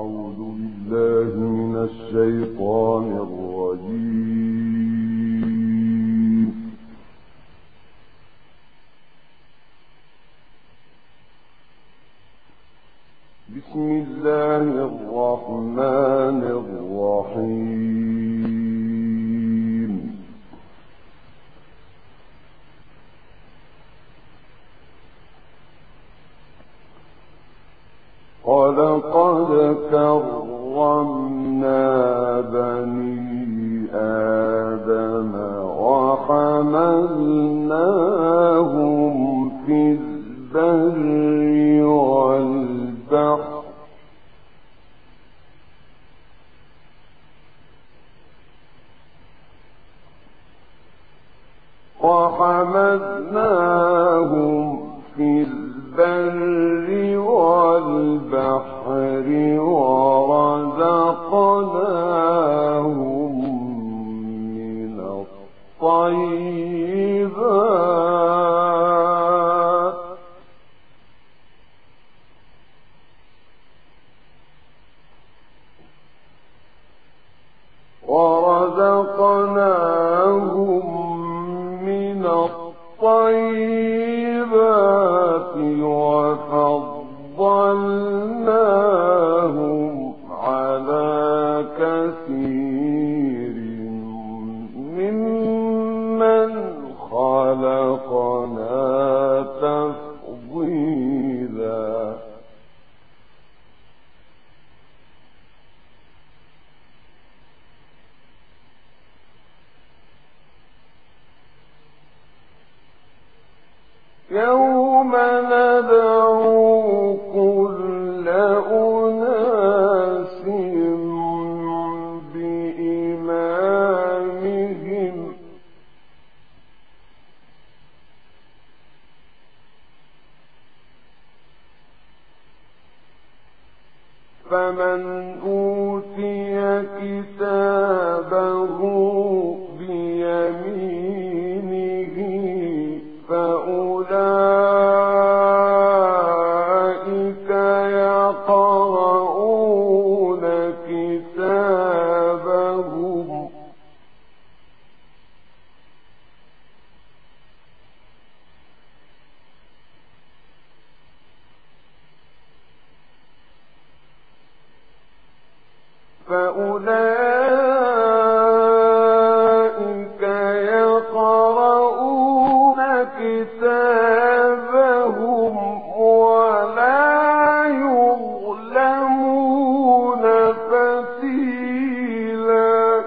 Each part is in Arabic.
أعوذ بالله من الشيطان الرجيم. بسم الله الرحمن الرحيم. ولقد كرمنا بني آدم وحملناهم في البر والبحر ورزقناهم من الطيبات وفضلناهم على كثير ممن خلقنا تفضيلا. يوم ندعو كل أناس بإمامهم فمن أوتي كتابه بيمينه فأولئك يقرؤون كتابهم ولا يظلمون فتيلا.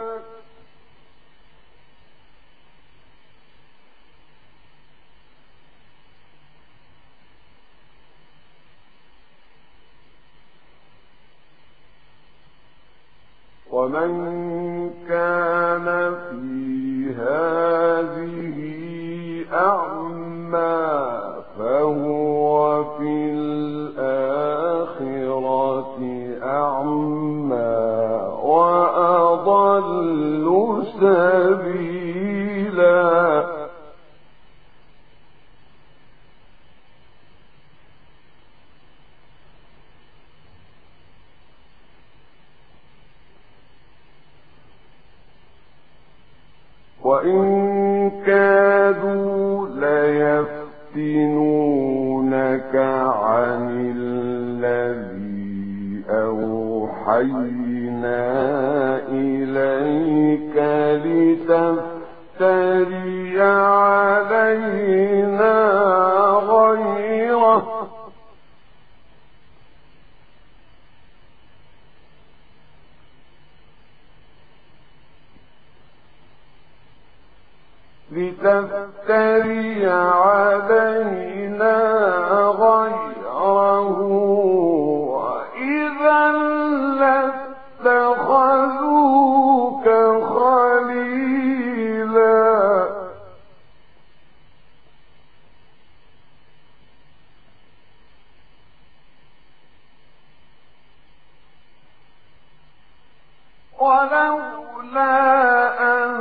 ومن كان في هذه أعمى فهو في الآخرة أعمى وأضل سبيلا. وإن كادوا ليفتنونك عن الذي أوحينا إليك لتفتري علينا غيره وإذا لاتخذوك خليلا. ولولا أن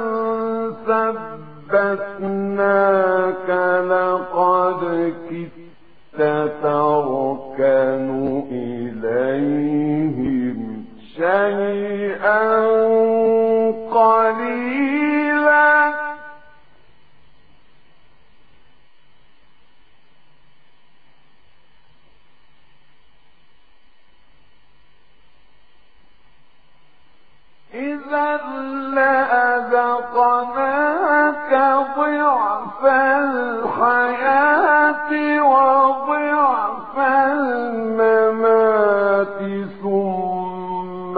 ثبتناك لقد كدت تركن إليهم شيئا قليلا إذا لأذقناك ضعف الحياة وضعف الممات ثم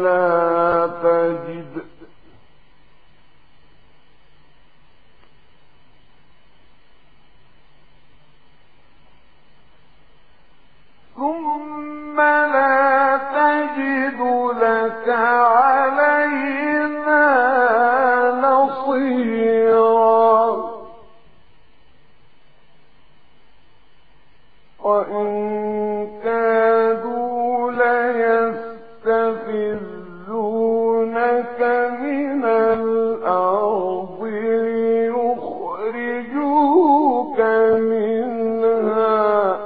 لا تجد لك علينا نصيرا وإن كادوا ليستفزونك من الأرض ليخرجوك منها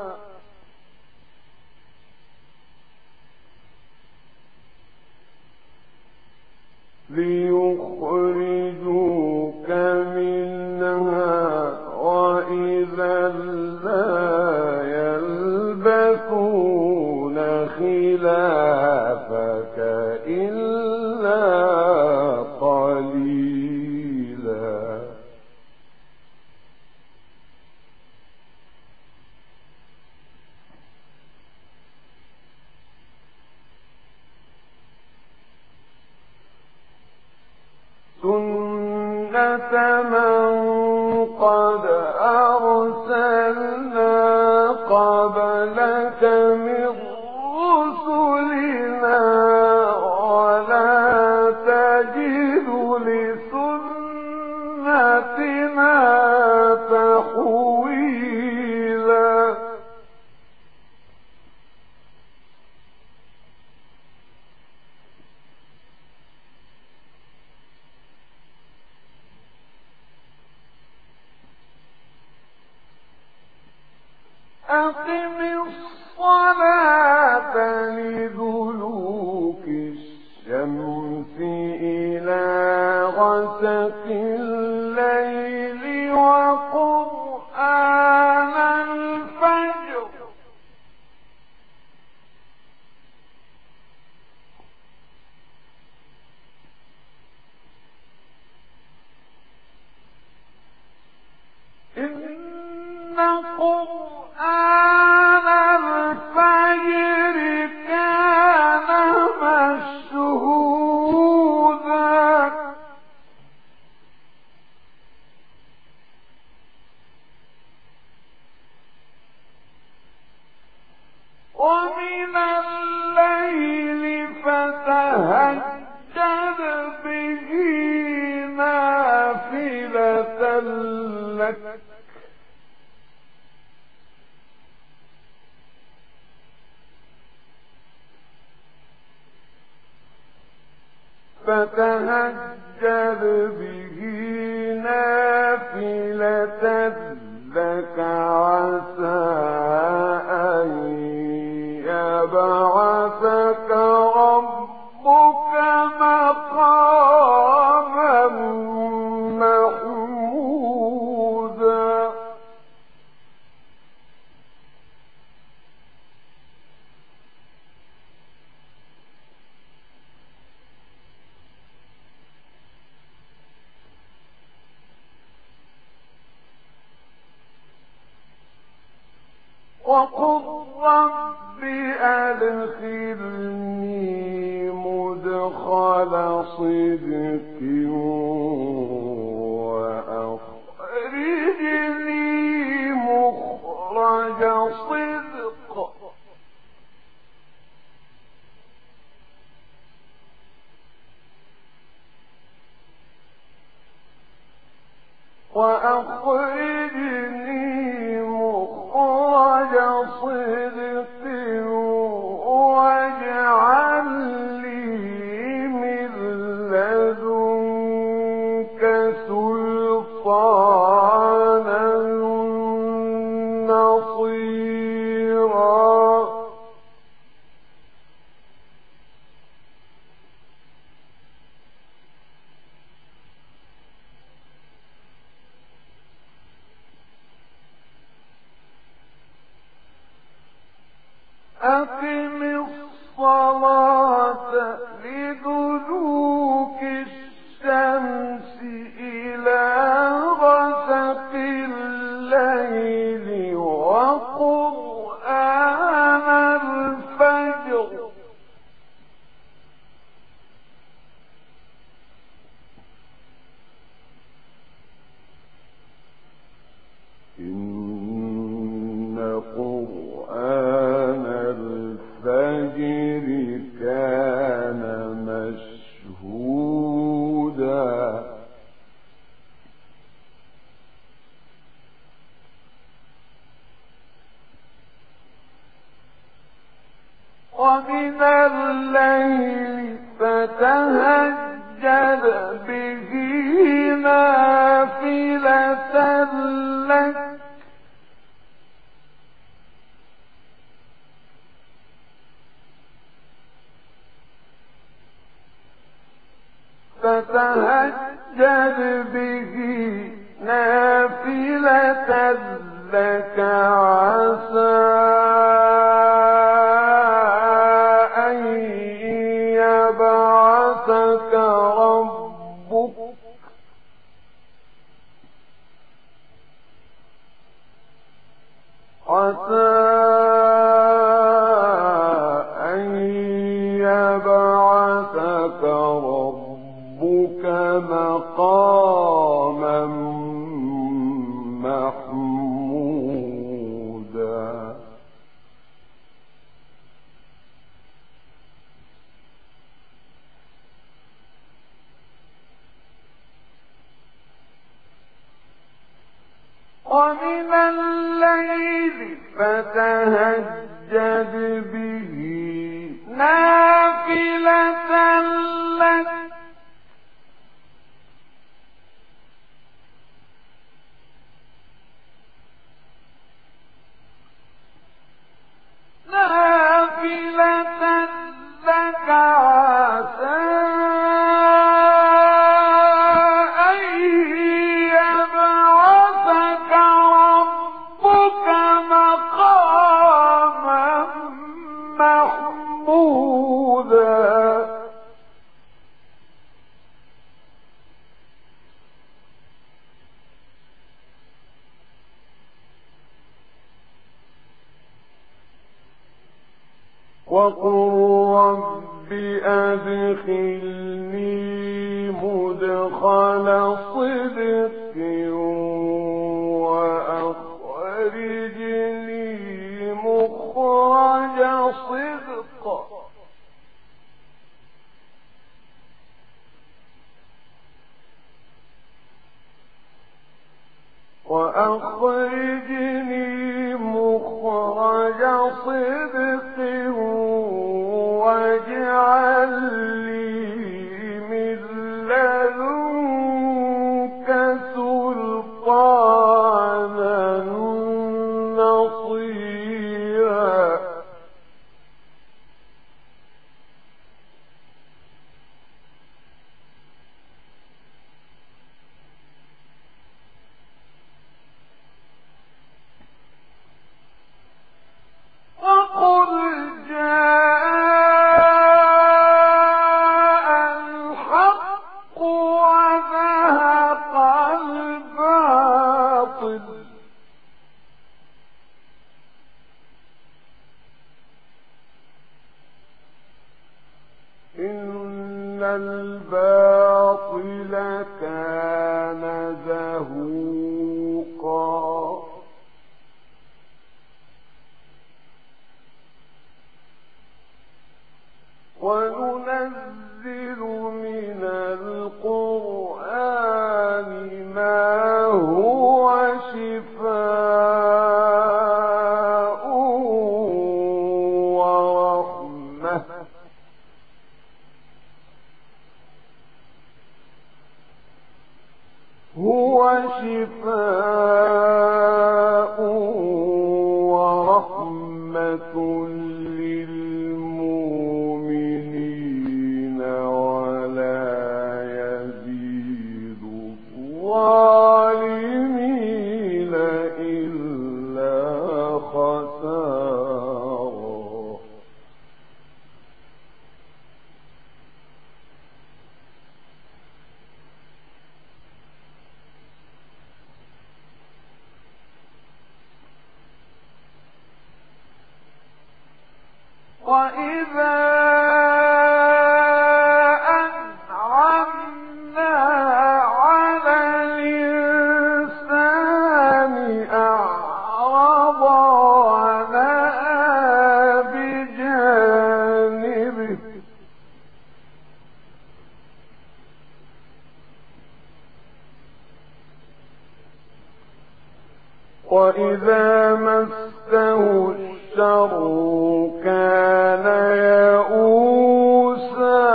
وإذا لا يلبثون خلافك إلا قليلا سنة من قد أرسلنا قبلك من رسلنا ولا تجد لسنتنا تحويلا أقم الصلاة لدلوك الشمس إلى غسق الليل وقرآن الفجر إن قرآن الفجر كان مشهودا ومن الليل فتهجد به نافلة لك فتهجد به نافلة لك عسى أن يبعثك ربك مقاما محمودا وقل رب أدخلني مدخل صدق وأخرجني مخرج صدق صدق واجعل لي من لدنك سلطانا نصيرا أقم الصلاة لدلوك الشمس إلى غسق الليل وقرآن الفجر إن قرآن الفجر كان مشهودا ومن الليل فتهجد به نافلة لك نافلة لك عسى أن يبعثك ربك مقاما محمودا ومن الليل فتهجد به نافلة لك عسى أن يبعثك ربك مقاما محمودا وقل رب أدخلني مدخل صدق وأخرجني مخرج صدق واجعل لي من لدنك سلطانا نصيرا وقل جاء الحق وزهق الباطل إن الباطل كان زهوقا وننزل من القرآن ما هو شفاء ورحمة للمؤمنين ولا يزيد الظالمين إلا خسارا وإذا أنعمنا على الإنسان أعرض ونأى بجانبه وإذا مسه الشر كان يئوسا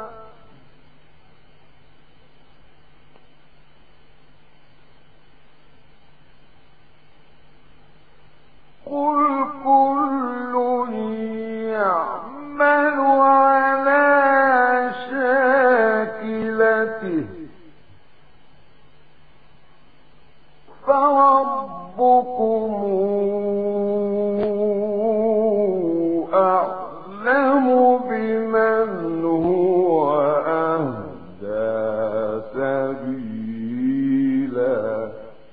قل كل يعمل على شاكلته فربكم أعلم بمن هو أهدى سبيلا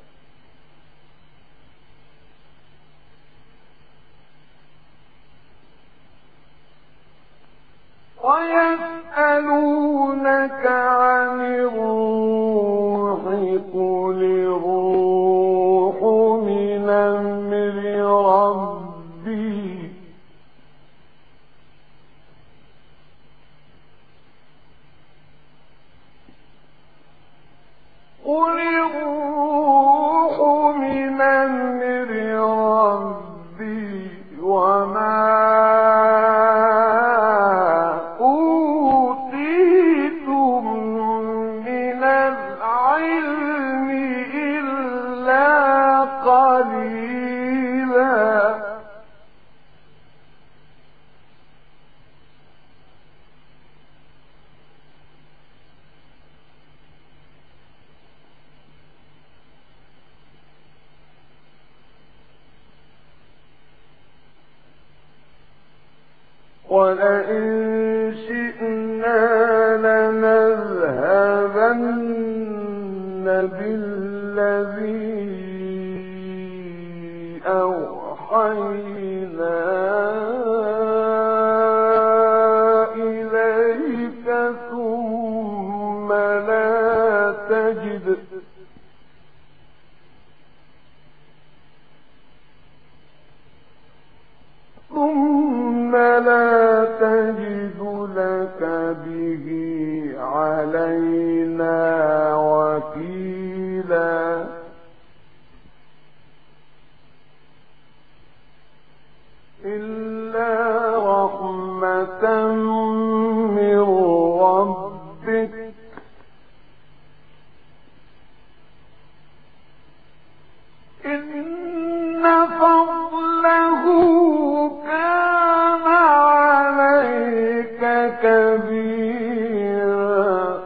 ويسألونك عن الروح قل الروح من أمر ربي قل الروح من أمر ربي وما أوتيتم من العلم إلا قليلا ولئن شئنا لنذهبن بالذي أوحينا إليك ثم لا تجد لك به علينا وكيلا إلا رحمة من ربك إن فضله كان عليك كبيرا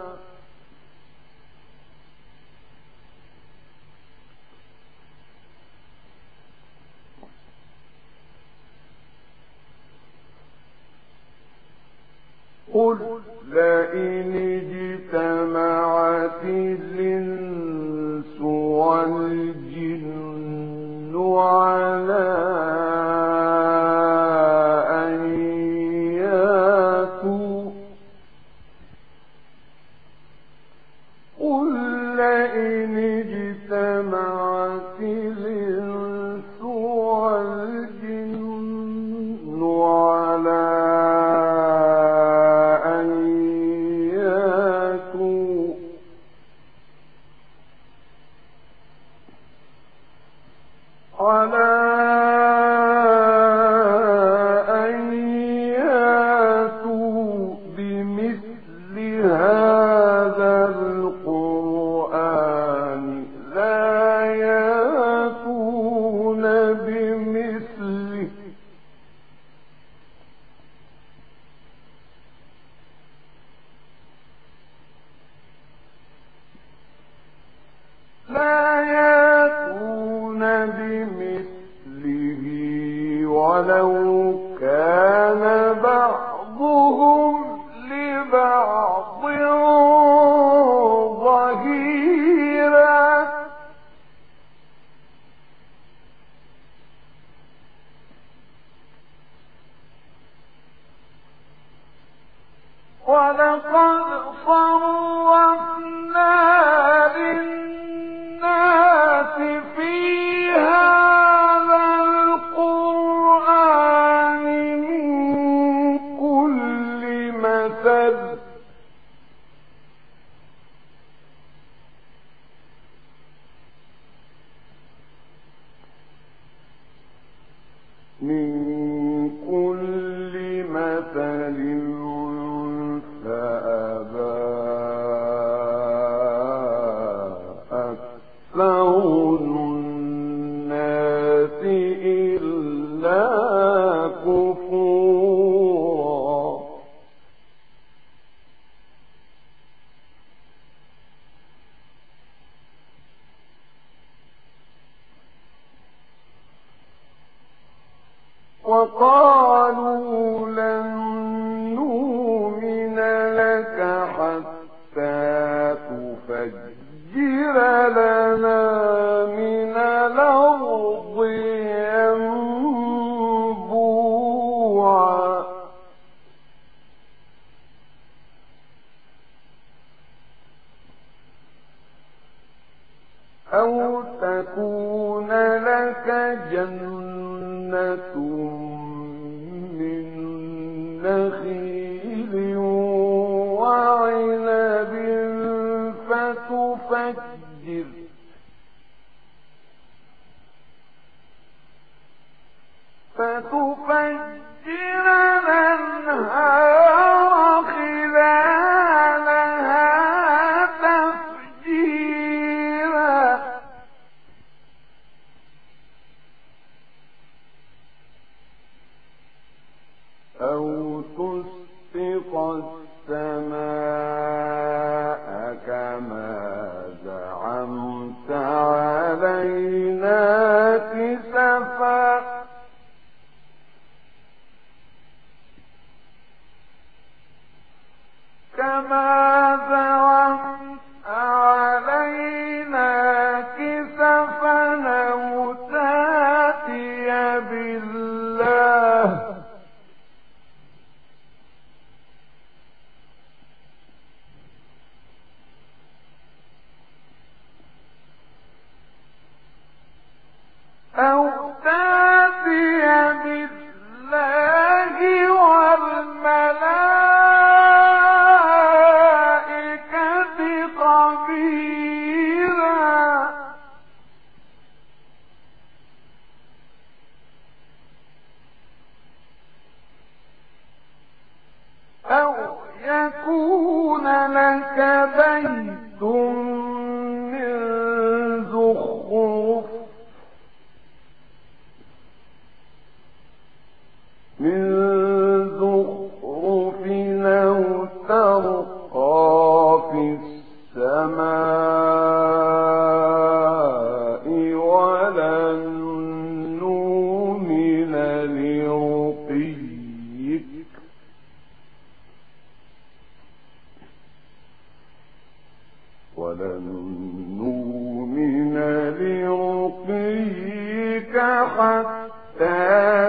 قل لئن اجتمعت الإنس والجن على أن يأتوا قل لئن اجتمعت الإنس والجن على وَلَقَدْ صَرَّفْنَا لِلنَّاسِ فِي هَٰذَا الْقُرْآنِ مِن كُلِّ مَثَلٍ فَأَبَىٰ أَكْثَرُ النَّاسِ إِلَّا كُفُورًا وَقَالُوا لَن نُّؤْمِنَ لَكَ حَتَّىٰ تُفَجِّرَ لَنَا مِنَ الْأَرْضِ يَنبُوعًا أَوْ تَكُونَ لَكَ جَنَّةٌ مِّن نَّخِيلٍ وَعِنَبٍ فتفجر الأنهار خلالها تفجيرا أو تسقط السماء كما زعمت علينا كسفا أو تأتي بالله والملائكة قبيلا أو يكون لك بيت من زخرف أو ترقى في السماء ولن نؤمن لرقيك حتى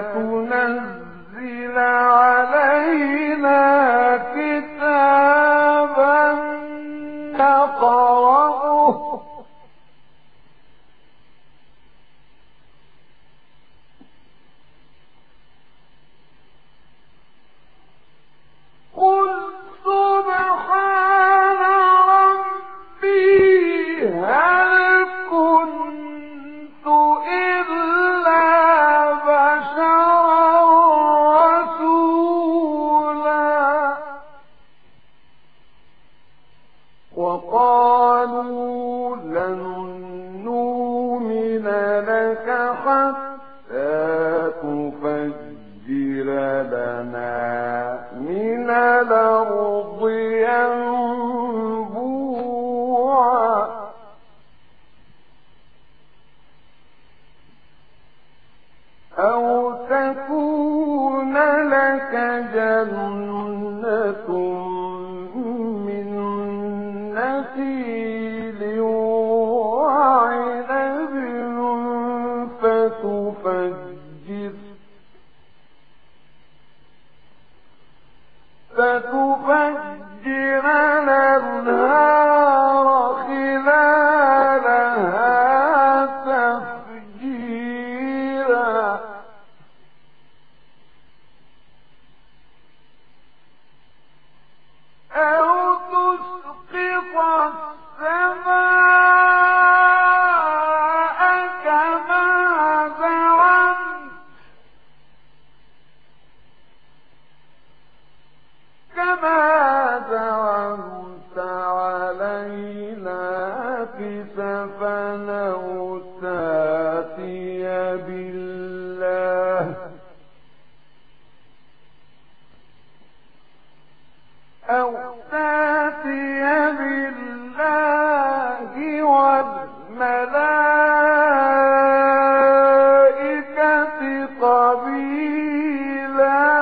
تنزل علينا كتابا نقرأه قل سبحان ربي هل كنت إلا بشرا رسولا وقالوا لن نؤمن لك حتى تفجر لنا من الأرض ينبوعا أو تكون لك جنة من نخيل وعنب فتفجر الأنهار خلالها تفجيرا أو تسقط السماء كما زعمت علينا كسفا أو تأتي بالله والملائكة قبيلا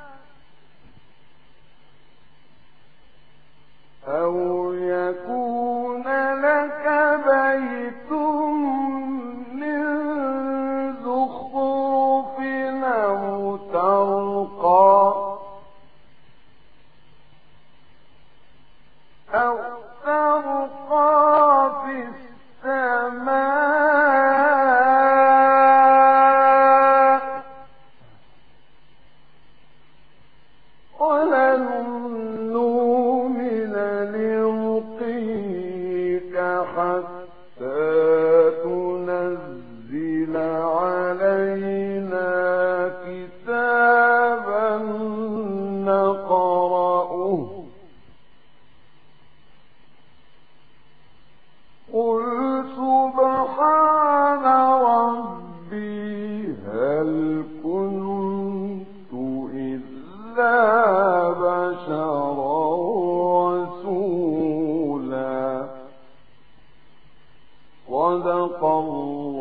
أو يكون لك بيت من زخرف أو ترقى في السماء ولن نؤمن لرقيك حتى تنزل علينا كتابا نقرأه قل سبحان ربي هل كنت إلا بشرا رسولا صدق الله